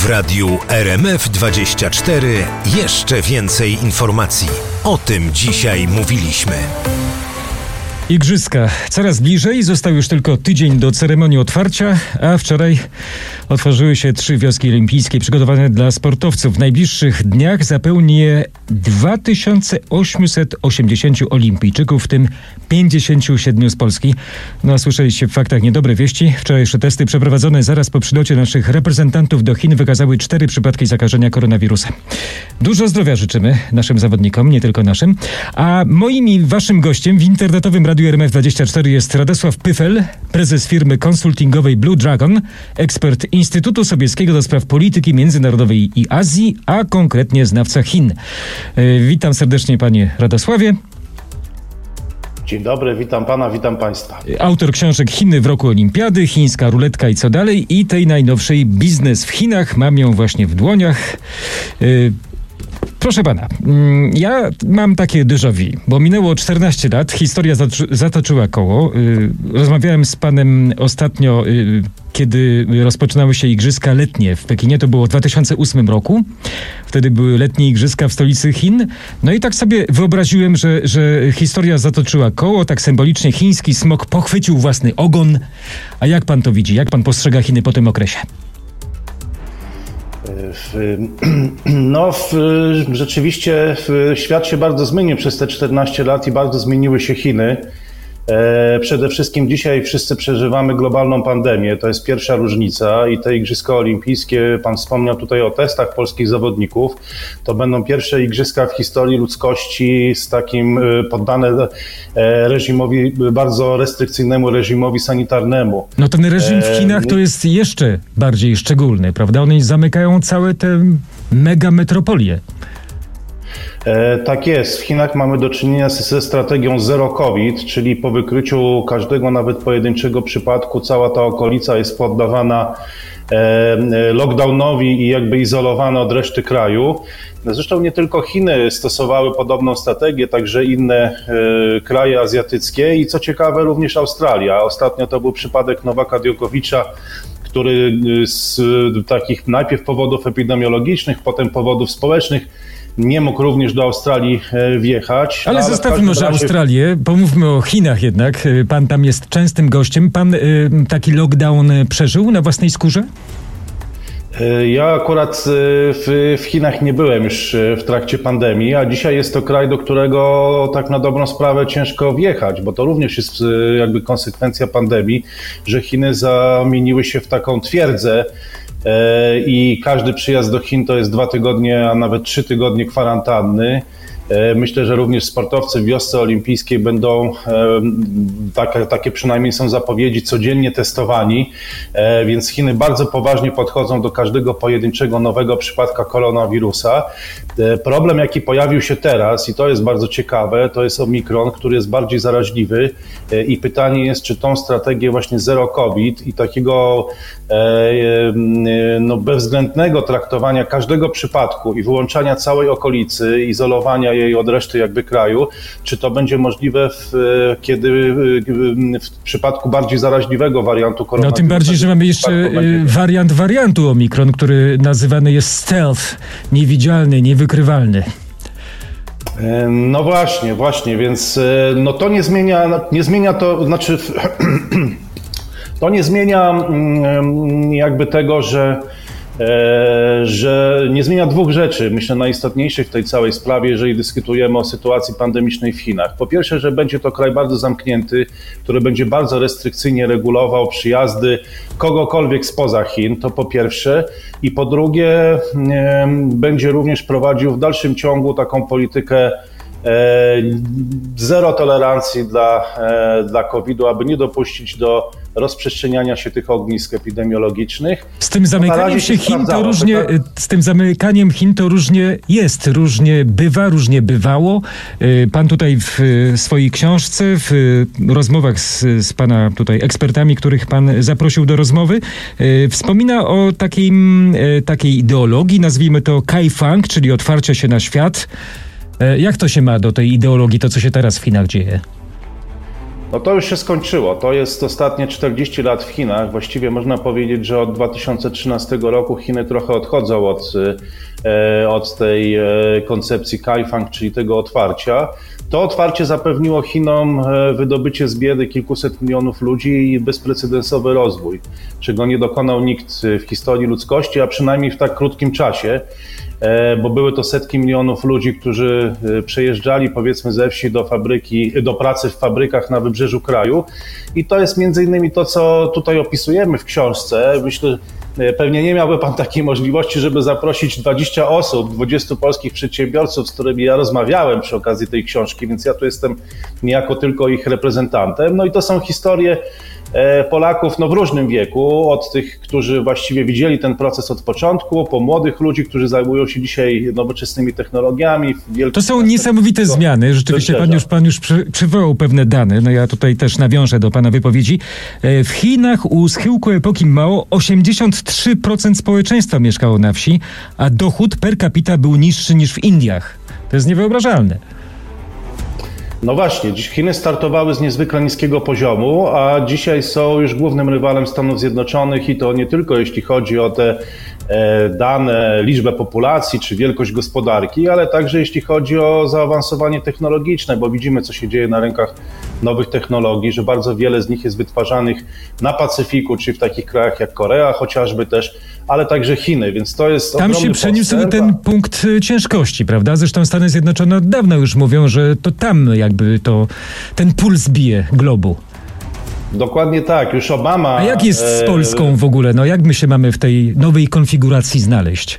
W radiu RMF24 jeszcze więcej informacji. O tym dzisiaj mówiliśmy. Igrzyska coraz bliżej, został już tylko tydzień do ceremonii otwarcia, a wczoraj otworzyły się 3 wioski olimpijskie przygotowane dla sportowców. W najbliższych dniach zapełni je 2880 olimpijczyków, w tym 57 z Polski. No a słyszeliście w faktach niedobre wieści. Wczorajsze testy przeprowadzone zaraz po przylocie naszych reprezentantów do Chin wykazały 4 przypadki zakażenia koronawirusem. Dużo zdrowia życzymy naszym zawodnikom, nie tylko naszym. A moim i waszym gościem w internetowym Radiu RMF24 jest Radosław Pyfel, prezes firmy konsultingowej Blue Dragon, ekspert Instytutu Sobieskiego do spraw polityki międzynarodowej i Azji, a konkretnie znawca Chin. Witam serdecznie, panie Radosławie. Dzień dobry, witam pana, witam państwa. Autor książek Chiny w roku olimpiady, Chińska ruletka i co dalej, i tej najnowszej Biznes w Chinach. Mam ją właśnie w dłoniach. Proszę pana, ja mam takie déjà vu, bo minęło 14 lat, historia zatoczyła koło. Rozmawiałem z panem ostatnio, kiedy rozpoczynały się Igrzyska letnie w Pekinie, to było w 2008 roku. Wtedy były letnie Igrzyska w stolicy Chin. No i tak sobie wyobraziłem, że historia zatoczyła koło, tak symbolicznie chiński smok pochwycił własny ogon. A jak pan to widzi? Jak pan postrzega Chiny po tym okresie? Rzeczywiście świat się bardzo zmienił przez te 14 lat i bardzo zmieniły się Chiny. Przede wszystkim dzisiaj wszyscy przeżywamy globalną pandemię, to jest pierwsza różnica i te Igrzyska Olimpijskie, pan wspomniał tutaj o testach polskich zawodników, to będą pierwsze Igrzyska w historii ludzkości z takim poddane reżimowi, bardzo restrykcyjnemu reżimowi sanitarnemu. No ten reżim w Chinach to jest jeszcze bardziej szczególny, prawda? One zamykają całe te mega metropolie. Tak jest. W Chinach mamy do czynienia ze strategią zero COVID, czyli po wykryciu każdego nawet pojedynczego przypadku cała ta okolica jest poddawana lockdownowi i jakby izolowana od reszty kraju. Zresztą nie tylko Chiny stosowały podobną strategię, także inne kraje azjatyckie i co ciekawe również Australia. Ostatnio to był przypadek Nowaka Djokovicza, który z takich najpierw powodów epidemiologicznych, potem powodów społecznych nie mógł również do Australii wjechać. Ale zostawmy może Australię, pomówmy o Chinach jednak. Pan tam jest częstym gościem. Pan taki lockdown przeżył na własnej skórze? Ja akurat w Chinach nie byłem już w trakcie pandemii, a dzisiaj jest to kraj, do którego tak na dobrą sprawę ciężko wjechać, bo to również jest jakby konsekwencja pandemii, że Chiny zamieniły się w taką twierdzę, i każdy przyjazd do Chin to jest 2 tygodnie, a nawet 3 tygodnie kwarantanny. Myślę, że również sportowcy w wiosce olimpijskiej będą, takie przynajmniej są zapowiedzi, codziennie testowani, więc Chiny bardzo poważnie podchodzą do każdego pojedynczego nowego przypadka koronawirusa. Problem, jaki pojawił się teraz, i to jest bardzo ciekawe, to jest Omikron, który jest bardziej zaraźliwy i pytanie jest, czy tą strategię właśnie zero COVID i takiego bezwzględnego traktowania każdego przypadku i wyłączania całej okolicy, izolowania jej od reszty jakby kraju, czy to będzie możliwe w przypadku bardziej zaraźliwego wariantu koronawirusa. No tym bardziej, że mamy jeszcze wariant wariantu Omikron, który nazywany jest stealth, niewidzialny, niewykrywalny. No właśnie, więc no to nie zmienia to, znaczy to nie zmienia jakby tego, że nie zmienia 2 rzeczy, myślę, najistotniejszych w tej całej sprawie, jeżeli dyskutujemy o sytuacji pandemicznej w Chinach. Po pierwsze, że będzie to kraj bardzo zamknięty, który będzie bardzo restrykcyjnie regulował przyjazdy kogokolwiek spoza Chin, to po pierwsze. I po drugie, będzie również prowadził w dalszym ciągu taką politykę zero tolerancji dla COVID-u, aby nie dopuścić do rozprzestrzeniania się tych ognisk epidemiologicznych. Z tym zamykaniem się Chin to różnie, z tym zamykaniem Chin to różnie jest, różnie bywa, różnie bywało. Pan tutaj w swojej książce, w rozmowach z pana tutaj ekspertami, których pan zaprosił do rozmowy, wspomina o takiej ideologii, nazwijmy to Kaifang, czyli otwarcia się na świat. Jak to się ma do tej ideologii, to co się teraz w Chinach dzieje? No to już się skończyło. To jest ostatnie 40 lat w Chinach. Właściwie można powiedzieć, że od 2013 roku Chiny trochę odchodzą od tej koncepcji Kaifang, czyli tego otwarcia. To otwarcie zapewniło Chinom wydobycie z biedy kilkuset milionów ludzi i bezprecedensowy rozwój, czego nie dokonał nikt w historii ludzkości, a przynajmniej w tak krótkim czasie, bo były to setki milionów ludzi, którzy przejeżdżali powiedzmy ze wsi do pracy w fabrykach na wybrzeżu kraju i to jest między innymi to, co tutaj opisujemy w książce. Myślę, pewnie nie miałby pan takiej możliwości, żeby zaprosić 20 osób, 20 polskich przedsiębiorców, z którymi ja rozmawiałem przy okazji tej książki, więc ja tu jestem niejako tylko ich reprezentantem. No i to są historie Polaków w różnym wieku, od tych, którzy właściwie widzieli ten proces od początku, po młodych ludzi, którzy zajmują się dzisiaj nowoczesnymi technologiami. To są niesamowite zmiany. Rzeczywiście pan już przywołał pewne dane. No ja tutaj też nawiążę do pana wypowiedzi. W Chinach u schyłku epoki Mao 83% społeczeństwa mieszkało na wsi, a dochód per capita był niższy niż w Indiach. To jest niewyobrażalne. No właśnie, dziś Chiny startowały z niezwykle niskiego poziomu, a dzisiaj są już głównym rywalem Stanów Zjednoczonych i to nie tylko jeśli chodzi o te dane, liczbę populacji czy wielkość gospodarki, ale także jeśli chodzi o zaawansowanie technologiczne, bo widzimy, co się dzieje na rynkach nowych technologii, że bardzo wiele z nich jest wytwarzanych na Pacyfiku, czyli w takich krajach jak Korea chociażby też, ale także Chiny, więc to jest tam się przeniósł ten punkt ciężkości, prawda? Zresztą Stany Zjednoczone od dawna już mówią, że to tam jakby ten puls bije globu. Dokładnie tak, już Obama... A jak jest z Polską w ogóle? No jak my się mamy w tej nowej konfiguracji znaleźć?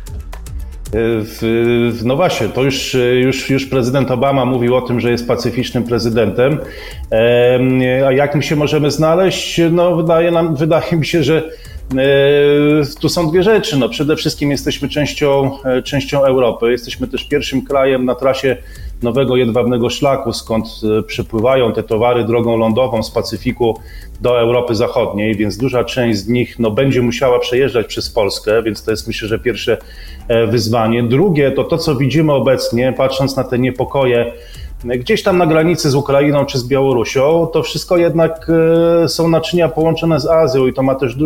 No właśnie, to już prezydent Obama mówił o tym, że jest pacyficznym prezydentem. A jak my się możemy znaleźć? No wydaje mi się, że tu są dwie rzeczy. No, przede wszystkim jesteśmy częścią Europy. Jesteśmy też pierwszym krajem na trasie nowego jedwabnego szlaku, skąd przypływają te towary drogą lądową z Pacyfiku do Europy Zachodniej, więc duża część z nich będzie musiała przejeżdżać przez Polskę, więc to jest myślę, że pierwsze wyzwanie. Drugie to, co widzimy obecnie, patrząc na te niepokoje gdzieś tam na granicy z Ukrainą czy z Białorusią, to wszystko jednak są naczynia połączone z Azją i to ma też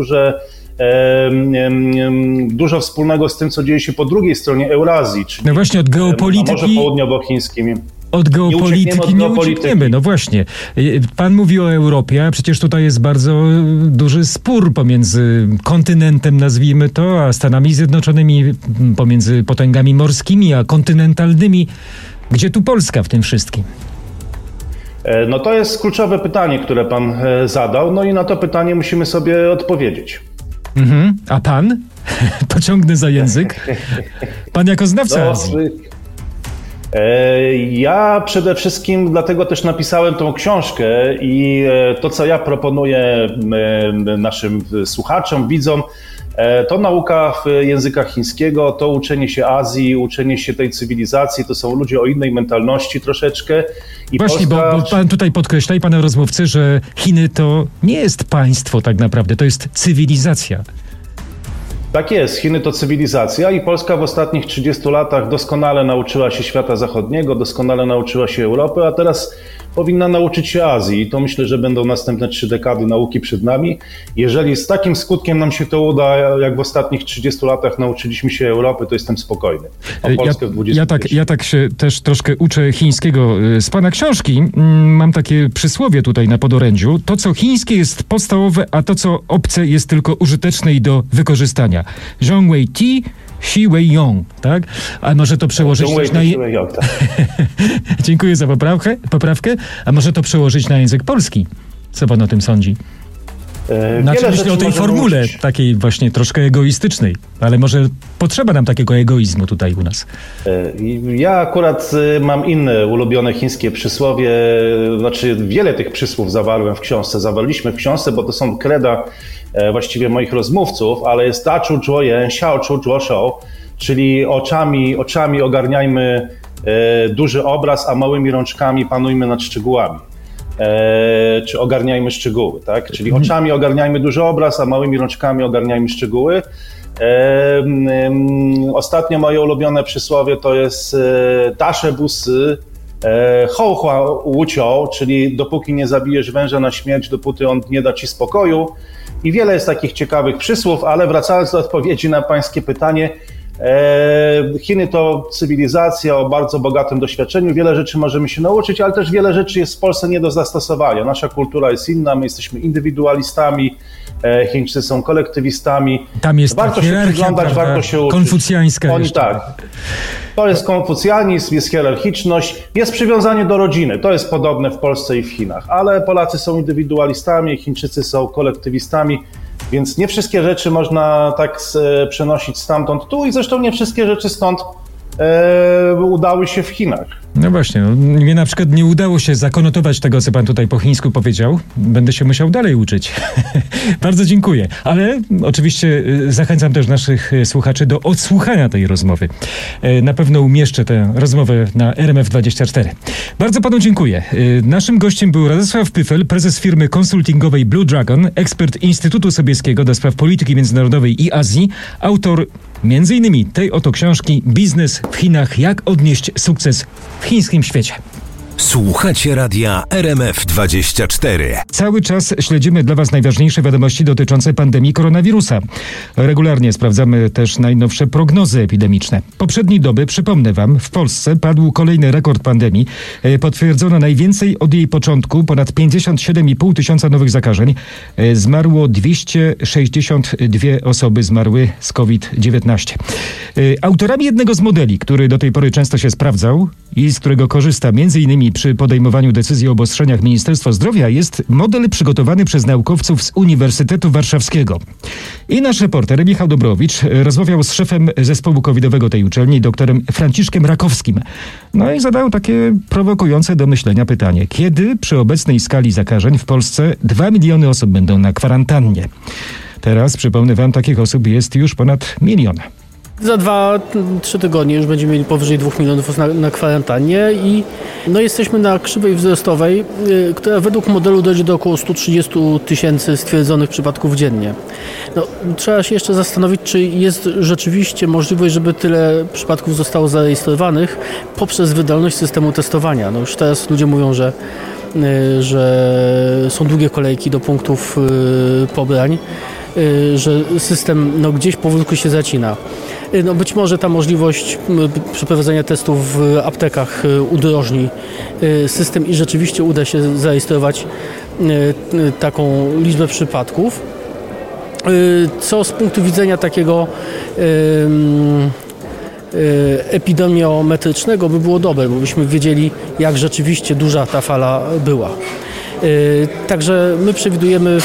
dużo wspólnego z tym, co dzieje się po drugiej stronie Eurazji, czyli no właśnie od geopolityki, na Morzu Południowochińskim. Od geopolityki nie uciekniemy. No właśnie. Pan mówi o Europie, a przecież tutaj jest bardzo duży spór pomiędzy kontynentem, nazwijmy to, a Stanami Zjednoczonymi, pomiędzy potęgami morskimi, a kontynentalnymi. Gdzie tu Polska w tym wszystkim? No to jest kluczowe pytanie, które pan zadał, no i na to pytanie musimy sobie odpowiedzieć. A pan? Pociągnę za język. Pan jako znawca Azji. Ja przede wszystkim dlatego też napisałem tą książkę i to, co ja proponuję naszym słuchaczom, widzom, to nauka w języka chińskiego, to uczenie się Azji, uczenie się tej cywilizacji, to są ludzie o innej mentalności troszeczkę. I właśnie, Polska... bo pan tutaj podkreśla i pana rozmówcy, że Chiny to nie jest państwo tak naprawdę, to jest cywilizacja. Tak jest, Chiny to cywilizacja i Polska w ostatnich 30 latach doskonale nauczyła się świata zachodniego, doskonale nauczyła się Europy, a teraz powinna nauczyć się Azji. I to myślę, że będą następne 3 dekady nauki przed nami. Jeżeli z takim skutkiem nam się to uda, jak w ostatnich 30 latach nauczyliśmy się Europy, to jestem spokojny. Ja tak się też troszkę uczę chińskiego z pana książki. Mam takie przysłowie tutaj na podorędziu. To, co chińskie jest podstawowe, a to, co obce jest tylko użyteczne i do wykorzystania. Zhong Wei Ti, Xi Wei Yong, tak? A może to przełożyć na... Dziękuję za poprawkę. A może to przełożyć na język polski? Co pan o tym sądzi? Znaczy myślę o tej formule takiej właśnie troszkę egoistycznej, ale może potrzeba nam takiego egoizmu tutaj u nas. Ja akurat mam inne ulubione chińskie przysłowie, znaczy wiele tych przysłów zawarliśmy w książce, bo to są kreda właściwie moich rozmówców, ale jest da chu zhuo yan, xiao chu zhuo shou, czyli oczami ogarniajmy duży obraz, a małymi rączkami panujmy nad szczegółami. Czy ogarniajmy szczegóły, tak? Czyli oczami ogarniajmy duży obraz, a małymi rączkami ogarniajmy szczegóły. Ostatnio moje ulubione przysłowie to jest dasze busy, Hołchła łucią, czyli dopóki nie zabijesz węża na śmierć, dopóty on nie da ci spokoju. I wiele jest takich ciekawych przysłów, ale wracając do odpowiedzi na pańskie pytanie, Chiny to cywilizacja o bardzo bogatym doświadczeniu, wiele rzeczy możemy się nauczyć, ale też wiele rzeczy jest w Polsce nie do zastosowania. Nasza kultura jest inna, my jesteśmy indywidualistami, Chińczycy są kolektywistami. Tam jest warto się przyglądać, warto się uczyć. Konfucjańska. Oni tak. To jest konfucjanizm, jest hierarchiczność, jest przywiązanie do rodziny. To jest podobne w Polsce i w Chinach, ale Polacy są indywidualistami, Chińczycy są kolektywistami. Więc nie wszystkie rzeczy można tak przenosić stamtąd tu i zresztą nie wszystkie rzeczy stąd udały się w Chinach. No właśnie, mnie na przykład nie udało się zakonotować tego, co pan tutaj po chińsku powiedział. Będę się musiał dalej uczyć. Bardzo dziękuję. Ale oczywiście zachęcam też naszych słuchaczy do odsłuchania tej rozmowy. Na pewno umieszczę tę rozmowę na RMF24. Bardzo panu dziękuję. Naszym gościem był Radosław Pyfel, prezes firmy konsultingowej Blue Dragon, ekspert Instytutu Sobieskiego do spraw polityki międzynarodowej i Azji, autor między innymi tej oto książki Biznes w Chinach. Jak odnieść sukces w chińskim świecie. Słuchacie radia RMF24. Cały czas śledzimy dla Was najważniejsze wiadomości dotyczące pandemii koronawirusa. Regularnie sprawdzamy też najnowsze prognozy epidemiczne. Poprzedniej doby, przypomnę Wam, w Polsce padł kolejny rekord pandemii. Potwierdzono najwięcej od jej początku, ponad 57,5 tysiąca nowych zakażeń. Zmarło 262 osoby zmarły z COVID-19. Autorami jednego z modeli, który do tej pory często się sprawdzał i z którego korzysta m.in. przy podejmowaniu decyzji o obostrzeniach Ministerstwo Zdrowia, jest model przygotowany przez naukowców z Uniwersytetu Warszawskiego. I nasz reporter Michał Dobrowicz rozmawiał z szefem zespołu covidowego tej uczelni, doktorem Franciszkiem Rakowskim. No i zadał takie prowokujące do myślenia pytanie. Kiedy przy obecnej skali zakażeń w Polsce 2 miliony osób będą na kwarantannie? Teraz, przypomnę Wam, takich osób jest już ponad 1 milion. Za 2-3 tygodnie już będziemy mieli powyżej 2 milionów na kwarantannie i jesteśmy na krzywej wzrostowej, która według modelu dojdzie do około 130 tysięcy stwierdzonych przypadków dziennie. Trzeba się jeszcze zastanowić, czy jest rzeczywiście możliwość, żeby tyle przypadków zostało zarejestrowanych poprzez wydolność systemu testowania. Już teraz ludzie mówią, że są długie kolejki do punktów pobrań, że system gdzieś powolutku się zacina. Być może ta możliwość przeprowadzenia testów w aptekach udrożni system i rzeczywiście uda się zarejestrować taką liczbę przypadków, co z punktu widzenia takiego epidemiometrycznego by było dobre, bo byśmy wiedzieli, jak rzeczywiście duża ta fala była. Także my przewidujemy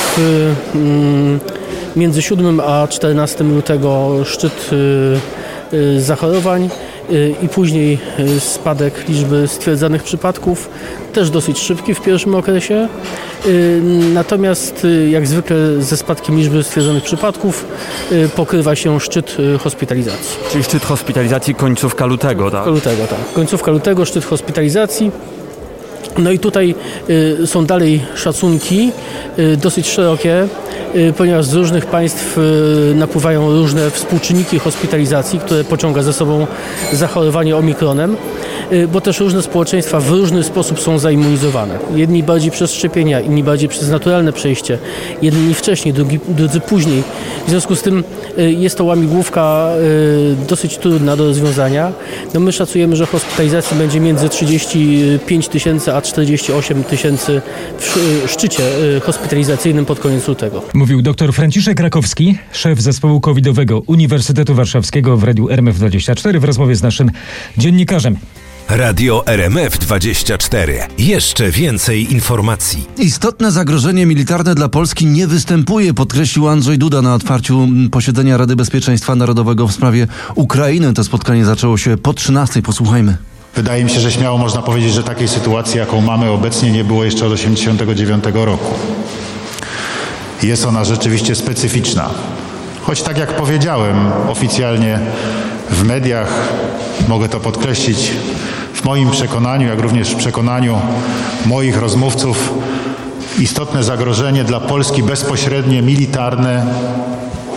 między 7 a 14 lutego szczyt zachorowań i później spadek liczby stwierdzanych przypadków, też dosyć szybki w pierwszym okresie. Natomiast jak zwykle ze spadkiem liczby stwierdzonych przypadków pokrywa się szczyt hospitalizacji. Czyli szczyt hospitalizacji końcówka lutego, tak? Końcówka lutego, szczyt hospitalizacji. I tutaj są dalej szacunki dosyć szerokie, ponieważ z różnych państw napływają różne współczynniki hospitalizacji, które pociąga za sobą zachorowanie omikronem, bo też różne społeczeństwa w różny sposób są zaimmunizowane. Jedni bardziej przez szczepienia, inni bardziej przez naturalne przejście, jedni wcześniej, drudzy później. W związku z tym jest to łamigłówka dosyć trudna do rozwiązania. My szacujemy, że hospitalizacji będzie między 35 tysięcy a 48 tysięcy w szczycie hospitalizacyjnym pod koniec lutego. Mówił dr Franciszek Rakowski, szef zespołu covidowego Uniwersytetu Warszawskiego w Radiu RMF24 w rozmowie z naszym dziennikarzem. Radio RMF24. Jeszcze więcej informacji. Istotne zagrożenie militarne dla Polski nie występuje, podkreślił Andrzej Duda na otwarciu posiedzenia Rady Bezpieczeństwa Narodowego w sprawie Ukrainy. To spotkanie zaczęło się po 13:00. Posłuchajmy. Wydaje mi się, że śmiało można powiedzieć, że takiej sytuacji, jaką mamy obecnie, nie było jeszcze od 1989 roku. Jest ona rzeczywiście specyficzna. Choć tak jak powiedziałem oficjalnie w mediach, mogę to podkreślić, w moim przekonaniu, jak również w przekonaniu moich rozmówców, istotne zagrożenie dla Polski bezpośrednie, militarne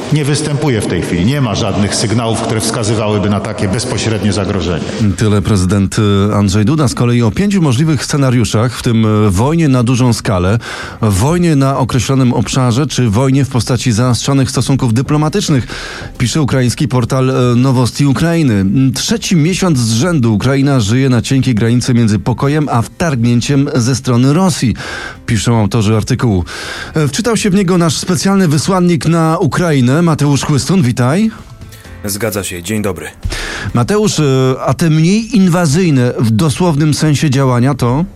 nie występuje w tej chwili. Nie ma żadnych sygnałów, które wskazywałyby na takie bezpośrednie zagrożenie. Tyle prezydent Andrzej Duda. Z kolei o 5 możliwych scenariuszach, w tym wojnie na dużą skalę, wojnie na określonym obszarze, czy wojnie w postaci zaostrzonych stosunków dyplomatycznych, pisze ukraiński portal Nowosti Ukrainy. 3. miesiąc z rzędu Ukraina żyje na cienkiej granicy między pokojem a wtargnięciem ze strony Rosji, piszą autorzy artykułu. Wczytał się w niego nasz specjalny wysłannik na Ukrainę, Mateusz Chłystun. Witaj. Zgadza się, dzień dobry. Mateusz, a te mniej inwazyjne w dosłownym sensie działania to?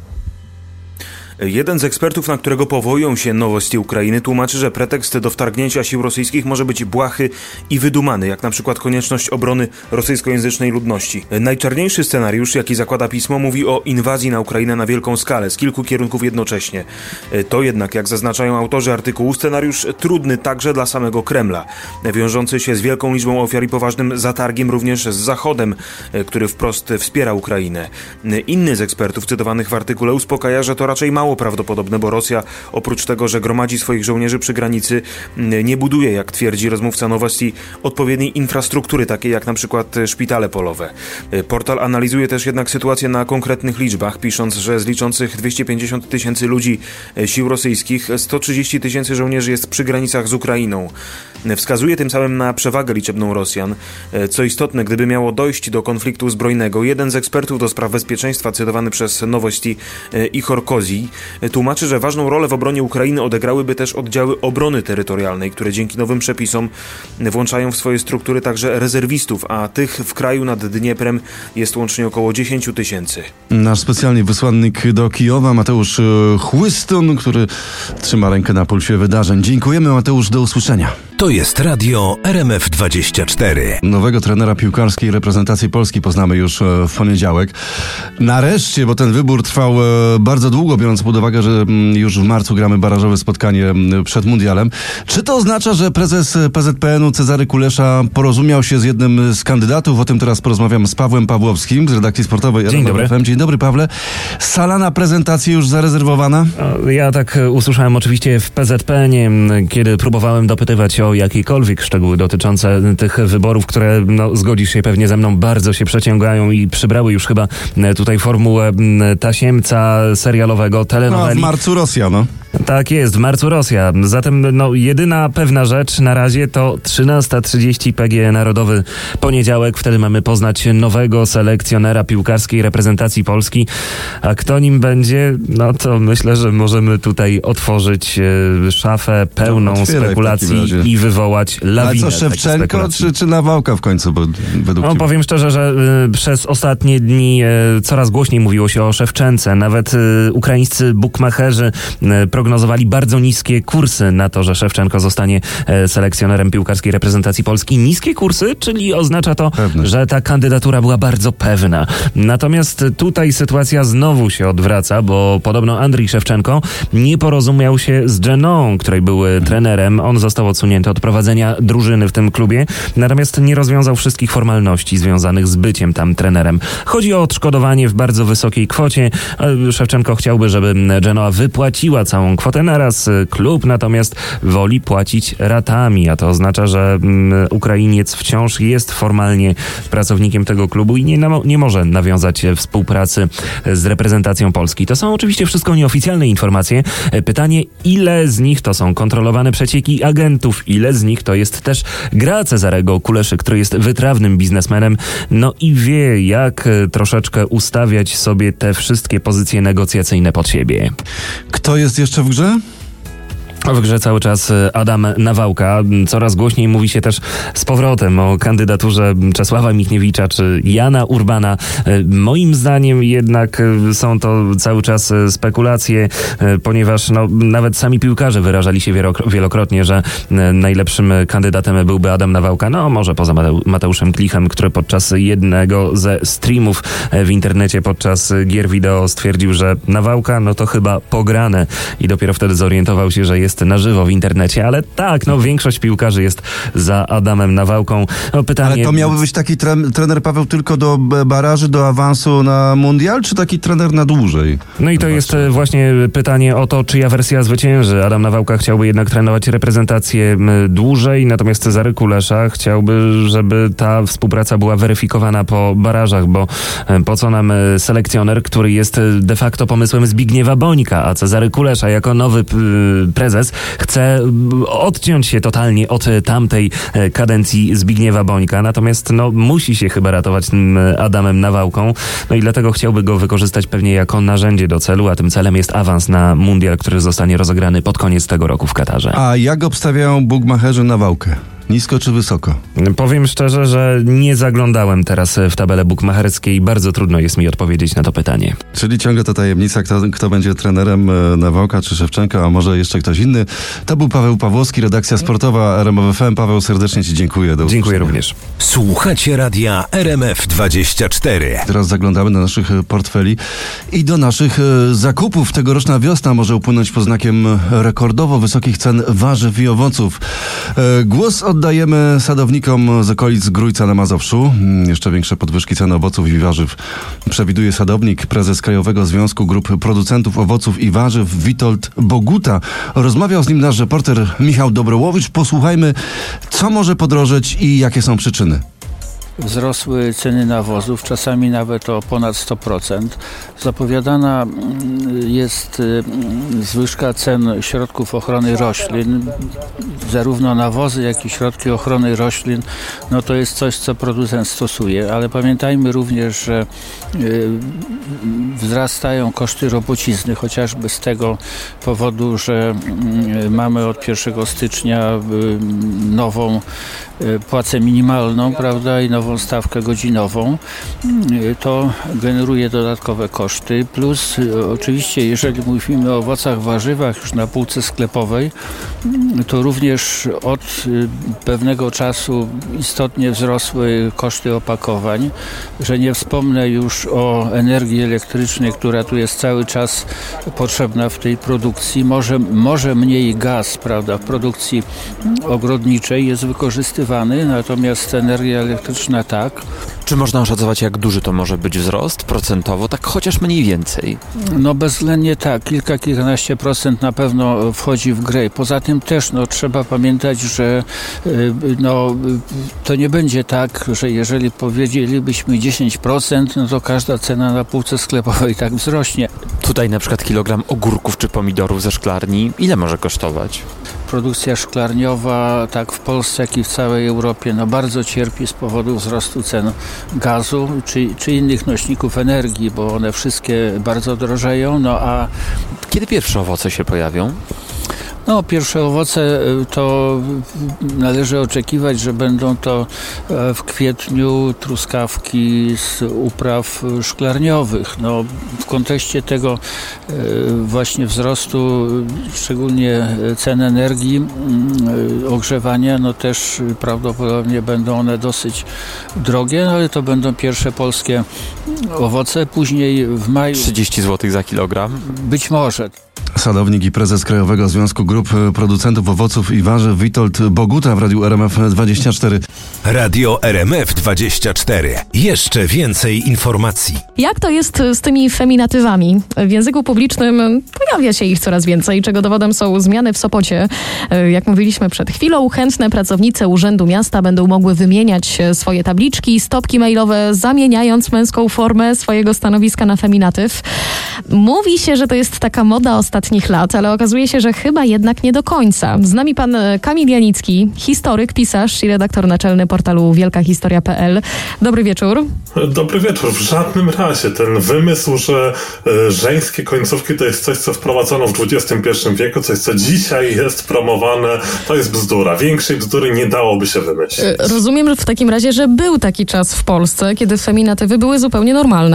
Jeden z ekspertów, na którego powołują się Nowości Ukrainy, tłumaczy, że pretekst do wtargnięcia sił rosyjskich może być błahy i wydumany, jak na przykład konieczność obrony rosyjskojęzycznej ludności. Najczarniejszy scenariusz, jaki zakłada pismo, mówi o inwazji na Ukrainę na wielką skalę, z kilku kierunków jednocześnie. To jednak, jak zaznaczają autorzy artykułu, scenariusz trudny także dla samego Kremla, wiążący się z wielką liczbą ofiar i poważnym zatargiem również z Zachodem, który wprost wspiera Ukrainę. Inny z ekspertów cytowanych w artykule uspokaja, że to raczej mało prawdopodobne, bo Rosja oprócz tego, że gromadzi swoich żołnierzy przy granicy, nie buduje, jak twierdzi rozmówca Nowości, odpowiedniej infrastruktury, takiej jak na przykład szpitale polowe. Portal analizuje też jednak sytuację na konkretnych liczbach, pisząc, że z liczących 250 000 ludzi sił rosyjskich 130 000 żołnierzy jest przy granicach z Ukrainą. Wskazuje tym samym na przewagę liczebną Rosjan. Co istotne, gdyby miało dojść do konfliktu zbrojnego, jeden z ekspertów do spraw bezpieczeństwa, cytowany przez Nowości, Ihor Kozij, tłumaczy, że ważną rolę w obronie Ukrainy odegrałyby też oddziały obrony terytorialnej, które dzięki nowym przepisom włączają w swoje struktury także rezerwistów, a tych w kraju nad Dnieprem jest łącznie około 10 000. Nasz specjalny wysłannik do Kijowa, Mateusz Chłystun, który trzyma rękę na pulsie wydarzeń. Dziękujemy, Mateusz, do usłyszenia. To jest radio RMF24. Nowego trenera piłkarskiej reprezentacji Polski poznamy już w poniedziałek. Nareszcie, bo ten wybór trwał bardzo długo, biorąc pod uwagę, że już w marcu gramy barażowe spotkanie przed mundialem. Czy to oznacza, że prezes PZPN-u Cezary Kulesza porozumiał się z jednym z kandydatów? O tym teraz porozmawiam z Pawłem Pawłowskim z redakcji sportowej. Dzień dobry. Dzień dobry, Pawle. Sala na prezentację już zarezerwowana? Ja tak usłyszałem oczywiście w PZPN-ie, kiedy próbowałem dopytywać o jakiekolwiek szczegóły dotyczące tych wyborów, które, zgodzisz się pewnie ze mną, bardzo się przeciągają i przybrały już chyba tutaj formułę tasiemca serialowego, telenoweli. W marcu Rosja, Tak jest, w marcu Rosja. Zatem jedyna pewna rzecz na razie to 13:30 PGE Narodowy poniedziałek. Wtedy mamy poznać nowego selekcjonera piłkarskiej reprezentacji Polski. A kto nim będzie? To myślę, że możemy tutaj otworzyć szafę pełną spekulacji i wywołać lawinę. Ale co, Szewczenko czy Nawałka w końcu? Bo według ciebie? Powiem szczerze, że przez ostatnie dni coraz głośniej mówiło się o Szewczence. Nawet ukraińscy bukmacherzy prognozowali bardzo niskie kursy na to, że Szewczenko zostanie selekcjonerem piłkarskiej reprezentacji Polski. Niskie kursy, czyli oznacza to, że ta kandydatura była bardzo pewna. Natomiast tutaj sytuacja znowu się odwraca, bo podobno Andrii Szewczenko nie porozumiał się z Dżeną, której był trenerem. On został odsunięty od prowadzenia drużyny w tym klubie, natomiast nie rozwiązał wszystkich formalności związanych z byciem tam trenerem. Chodzi o odszkodowanie w bardzo wysokiej kwocie. Szewczenko chciałby, żeby Genoa wypłaciła całą kwotę naraz. Klub natomiast woli płacić ratami, a to oznacza, że Ukrainiec wciąż jest formalnie pracownikiem tego klubu i nie może nawiązać współpracy z reprezentacją Polski. To są oczywiście wszystko nieoficjalne informacje. Pytanie, ile z nich to są kontrolowane przecieki agentów, ile z nich to jest też gra Cezarego Kuleszy, który jest wytrawnym biznesmenem, i wie, jak troszeczkę ustawiać sobie te wszystkie pozycje negocjacyjne pod siebie. Kto jest jeszcze w grze? W grze cały czas Adam Nawałka. Coraz głośniej mówi się też z powrotem o kandydaturze Czesława Michniewicza czy Jana Urbana. Moim zdaniem jednak są to cały czas spekulacje, ponieważ nawet sami piłkarze wyrażali się wielokrotnie, że najlepszym kandydatem byłby Adam Nawałka. Może poza Mateuszem Klichem, który podczas jednego ze streamów w internecie podczas gier wideo stwierdził, że Nawałka to chyba pograne i dopiero wtedy zorientował się, że jest jest na żywo w internecie, ale tak, większość piłkarzy jest za Adamem Nawałką. Pytanie... Ale to miałby być taki trener, Paweł, tylko do baraży, do awansu na mundial, czy taki trener na dłużej? No i to jest właśnie pytanie o to, czyja wersja zwycięży. Adam Nawałka chciałby jednak trenować reprezentację dłużej, natomiast Cezary Kulesza chciałby, żeby ta współpraca była weryfikowana po barażach, bo po co nam selekcjoner, który jest de facto pomysłem Zbigniewa Bońka, a Cezary Kulesza jako nowy prezes chce odciąć się totalnie od tamtej kadencji Zbigniewa Bońka, natomiast musi się chyba ratować tym Adamem Nawałką, i dlatego chciałby go wykorzystać pewnie jako narzędzie do celu, a tym celem jest awans na mundial, który zostanie rozegrany pod koniec tego roku w Katarze. A jak obstawiają bukmacherzy Nawałkę? Nisko czy wysoko? Powiem szczerze, że nie zaglądałem teraz w tabelę bukmacherskie i bardzo trudno jest mi odpowiedzieć na to pytanie. Czyli ciągle ta tajemnica, kto będzie trenerem, Nawałka czy Szewczenko, a może jeszcze ktoś inny. To był Paweł Pawłowski, redakcja sportowa RMF FM. Paweł, serdecznie Ci dziękuję. Dziękuję również. Słuchacie radia RMF24. Teraz zaglądamy do naszych portfeli i do naszych zakupów. Tegoroczna wiosna może upłynąć pod znakiem rekordowo wysokich cen warzyw i owoców. Głos oddajemy sadownikom z okolic Grójca na Mazowszu. Jeszcze większe podwyżki cen owoców i warzyw przewiduje sadownik, prezes Krajowego Związku Grup Producentów Owoców i Warzyw Witold Boguta. Rozmawiał z nim nasz reporter Michał Dobrołowicz. Posłuchajmy, co może podrożeć i jakie są przyczyny. Wzrosły ceny nawozów, czasami nawet o ponad 100%. Zapowiadana jest zwyżka cen środków ochrony roślin. Zarówno nawozy, jak i środki ochrony roślin, to jest coś, co producent stosuje, ale pamiętajmy również, że wzrastają koszty robocizny, chociażby z tego powodu, że mamy od 1 stycznia nową płacę minimalną, prawda, i nową stawkę godzinową. To generuje dodatkowe koszty, plus oczywiście, jeżeli mówimy o owocach, warzywach już na półce sklepowej, to również od pewnego czasu istotnie wzrosły koszty opakowań, że nie wspomnę już o energii elektrycznej, która tu jest cały czas potrzebna w tej produkcji. Może mniej gaz, prawda, w produkcji ogrodniczej jest wykorzystywany, natomiast energia elektryczna tak. Czy można oszacować, jak duży to może być wzrost procentowo, tak chociaż mniej więcej? Bezwzględnie tak, kilkanaście procent na pewno wchodzi w grę. Poza tym też trzeba pamiętać, że to nie będzie tak, że jeżeli powiedzielibyśmy 10%, to każda cena na półce sklepowej tak wzrośnie. Tutaj na przykład kilogram ogórków czy pomidorów ze szklarni, ile może kosztować? Produkcja szklarniowa, tak w Polsce, jak i w całej Europie, bardzo cierpi z powodu wzrostu cen gazu czy innych nośników energii, bo one wszystkie bardzo drożeją. A kiedy pierwsze owoce się pojawią? Pierwsze owoce to należy oczekiwać, że będą to w kwietniu truskawki z upraw szklarniowych. W kontekście tego właśnie wzrostu, szczególnie cen energii, ogrzewania, też prawdopodobnie będą one dosyć drogie, ale to będą pierwsze polskie owoce. Później w maju... 30 zł za kilogram? Być może. Sadownik i prezes Krajowego Związku Grup Producentów Owoców i Warzyw Witold Boguta w Radiu RMF24. Radio RMF24. Jeszcze więcej informacji. Jak to jest z tymi feminatywami? W języku publicznym pojawia się ich coraz więcej, czego dowodem są zmiany w Sopocie. Jak mówiliśmy przed chwilą, chętne pracownice Urzędu Miasta będą mogły wymieniać swoje tabliczki, stopki mailowe, zamieniając męską formę swojego stanowiska na feminatyw. Mówi się, że to jest taka moda ostatnich lat, ale okazuje się, że chyba jednak nie do końca. Z nami pan Kamil Janicki, historyk, pisarz i redaktor naczelny portalu wielkahistoria.pl. Dobry wieczór. Dobry wieczór. W żadnym razie ten wymysł, że żeńskie końcówki to jest coś, co wprowadzono w XXI wieku, coś, co dzisiaj jest promowane, to jest bzdura. Większej bzdury nie dałoby się wymyślić. Rozumiem w takim razie, że był taki czas w Polsce, kiedy feminatywy były zupełnie normalne.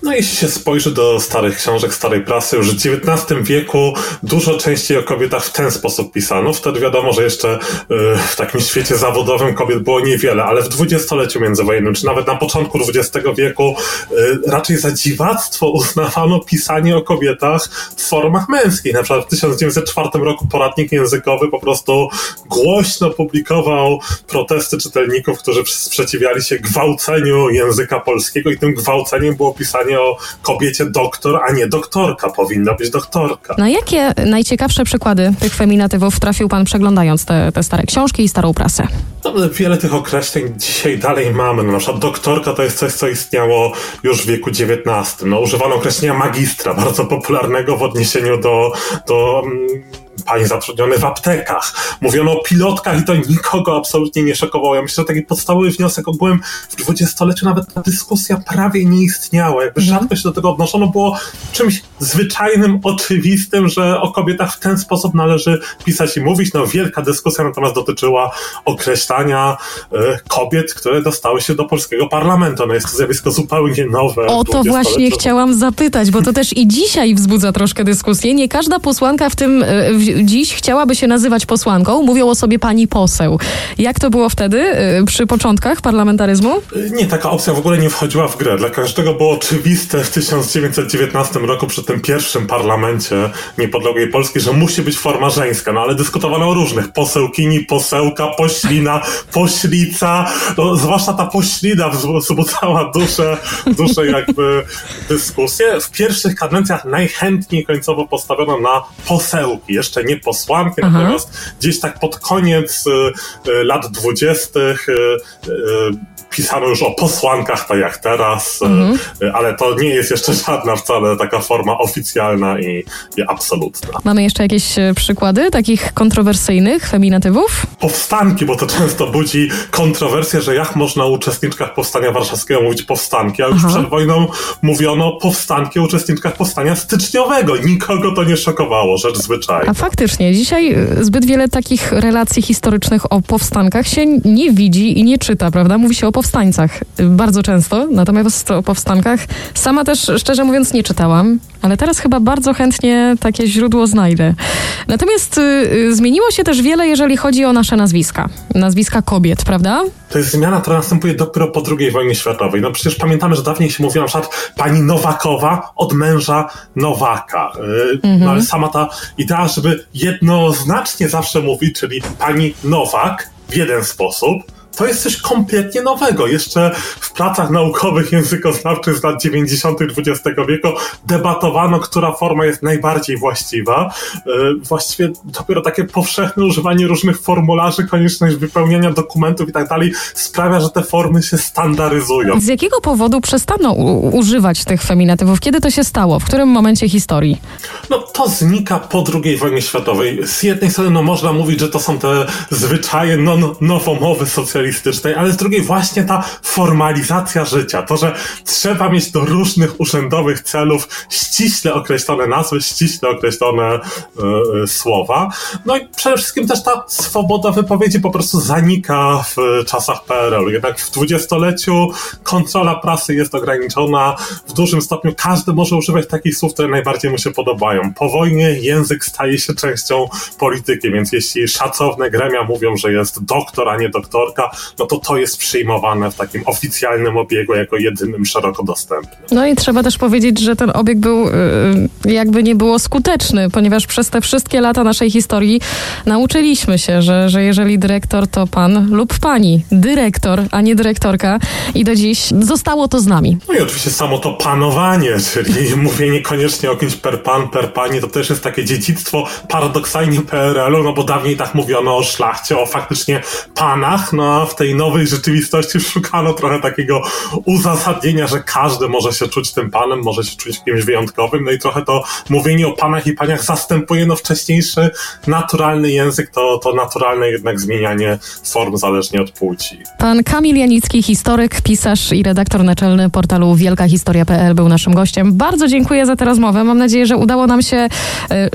No jeśli się spojrzy do starych książek, starej prasy, już w XIX wieku dużo częściej o kobietach w ten sposób pisano. Wtedy wiadomo, że jeszcze w takim świecie zawodowym kobiet było niewiele, ale w dwudziestoleciu międzywojennym, czy nawet na początku XX wieku raczej za dziwactwo uznawano pisanie o kobietach w formach męskich. Na przykład w 1904 roku poradnik językowy po prostu głośno publikował protesty czytelników, którzy sprzeciwiali się gwałceniu języka polskiego i tym gwałceniem było pisanie o kobiecie doktor, a nie doktorka. Powinna być doktorka. Na jakie najciekawsze przykłady tych feminatywów trafił pan przeglądając te stare książki i starą prasę? No, wiele tych określeń dzisiaj dalej mamy. No, na przykład doktorka to jest coś, co istniało już w wieku XIX. No, używano określenia magistra, bardzo popularnego w odniesieniu do pań zatrudnionych w aptekach. Mówiono o pilotkach i to nikogo absolutnie nie szokowało. Ja myślę, że taki podstawowy wniosek ogółem w dwudziestoleciu nawet ta dyskusja prawie nie istniała. Jakby rzadko się do tego odnoszono, było czymś zwyczajnym, oczywistym, że o kobietach w ten sposób należy pisać i mówić. No wielka dyskusja natomiast dotyczyła określania kobiet, które dostały się do polskiego parlamentu. No jest to zjawisko zupełnie nowe. O to właśnie chciałam zapytać, bo to też i dzisiaj wzbudza troszkę dyskusję. Nie każda posłanka w tym dziś chciałaby się nazywać posłanką. Mówią o sobie pani poseł. Jak to było wtedy, przy początkach parlamentaryzmu? Nie, taka opcja w ogóle nie wchodziła w grę. Dla każdego było oczywiste w 1919 roku przy tym pierwszym parlamencie niepodległej Polski, że musi być forma żeńska. No ale dyskutowano o różnych. Posełkini, posełka, poślina, poślica. No, zwłaszcza ta poślina wzbudzała duże jakby dyskusje. W pierwszych kadencjach najchętniej końcowo postawiono na posełki. Jeszcze nie posłanki, natomiast gdzieś tak pod koniec lat 20. Pisano już o posłankach, tak jak teraz, ale to nie jest jeszcze żadna wcale taka forma oficjalna i absolutna. Mamy jeszcze jakieś przykłady takich kontrowersyjnych feminatywów? Powstanki, bo to często budzi kontrowersję, że jak można o uczestniczkach Powstania Warszawskiego mówić powstanki, a już przed wojną mówiono powstanki o uczestniczkach Powstania Styczniowego. Nikogo to nie szokowało, rzecz zwyczajna. A faktycznie, dzisiaj zbyt wiele takich relacji historycznych o powstankach się nie widzi i nie czyta, prawda? Mówi się o powstańcach bardzo często, natomiast o powstankach sama też, szczerze mówiąc, nie czytałam, ale teraz chyba bardzo chętnie takie źródło znajdę. Natomiast zmieniło się też wiele, jeżeli chodzi o nasze nazwiska kobiet, prawda? To jest zmiana, która następuje dopiero po II wojnie światowej. No przecież pamiętamy, że dawniej się mówiło na przykład pani Nowakowa od męża Nowaka. No ale sama ta idea, żeby jednoznacznie zawsze mówić, czyli pani Nowak w jeden sposób, to jest coś kompletnie nowego. Jeszcze w pracach naukowych językoznawczych z lat 90. XX wieku debatowano, która forma jest najbardziej właściwa. Właściwie dopiero takie powszechne używanie różnych formularzy, konieczność wypełniania dokumentów i tak dalej sprawia, że te formy się standaryzują. Z jakiego powodu przestano używać tych feminatywów? Kiedy to się stało? W którym momencie historii? No to znika po II wojnie światowej. Z jednej strony no, można mówić, że to są te zwyczaje nowomowy socjalistycznej, ale z drugiej właśnie ta formalizacja życia. To, że trzeba mieć do różnych urzędowych celów ściśle określone nazwy, ściśle określone słowa. No i przede wszystkim też ta swoboda wypowiedzi po prostu zanika w czasach PRL-u. Jednak w dwudziestoleciu kontrola prasy jest ograniczona. W dużym stopniu każdy może używać takich słów, które najbardziej mu się podobają. Po wojnie język staje się częścią polityki, więc jeśli szacowne gremia mówią, że jest doktor, a nie doktorka, no to jest przyjmowane w takim oficjalnym obiegu jako jedynym szeroko dostępnym. No i trzeba też powiedzieć, że ten obieg był jakby nie było skuteczny, ponieważ przez te wszystkie lata naszej historii nauczyliśmy się, że jeżeli dyrektor to pan lub pani. Dyrektor, a nie dyrektorka i do dziś zostało to z nami. No i oczywiście samo to panowanie, czyli mówienie koniecznie o kimś per pan, per pani, to też jest takie dziedzictwo paradoksalnie PRL-u, no bo dawniej tak mówiono o szlachcie, o faktycznie panach, no a w tej nowej rzeczywistości szukano trochę takiego uzasadnienia, że każdy może się czuć tym panem, może się czuć kimś wyjątkowym, no i trochę to mówienie o panach i paniach zastępuje wcześniejszy naturalny język, to naturalne jednak zmienianie form zależnie od płci. Pan Kamil Janicki, historyk, pisarz i redaktor naczelny portalu wielkahistoria.pl był naszym gościem. Bardzo dziękuję za tę rozmowę. Mam nadzieję, że udało nam się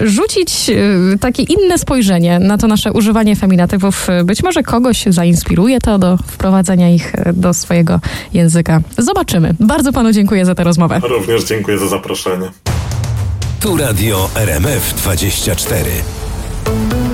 rzucić takie inne spojrzenie na to nasze używanie feminatywów. Być może kogoś zainspiruje wykorzystuje to do wprowadzania ich do swojego języka. Zobaczymy. Bardzo panu dziękuję za tę rozmowę. Również dziękuję za zaproszenie. Tu Radio RMF 24.